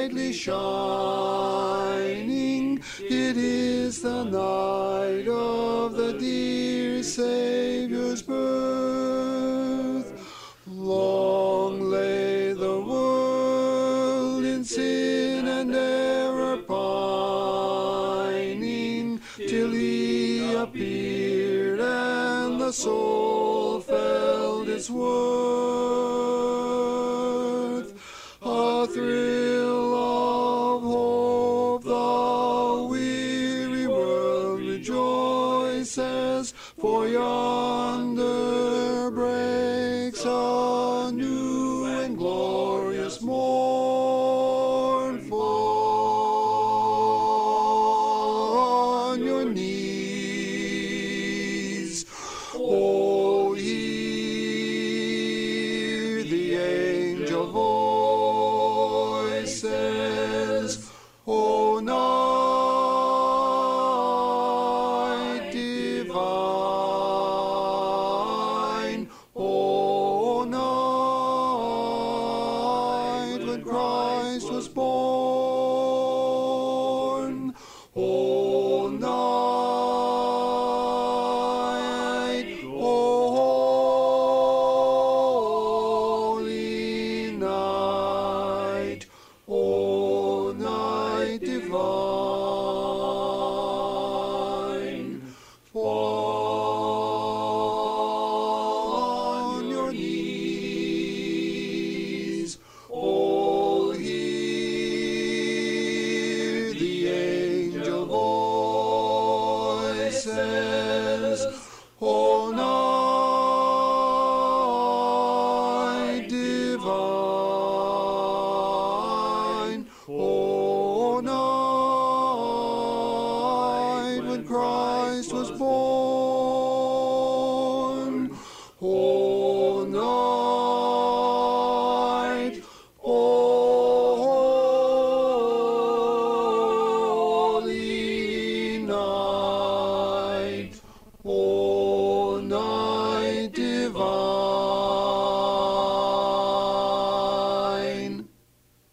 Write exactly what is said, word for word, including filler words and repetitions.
brightly shining. It is the night of the dear Saviour's birth. Long lay the world in sin and error pining, till he appeared and the soul felt its worth. A thrill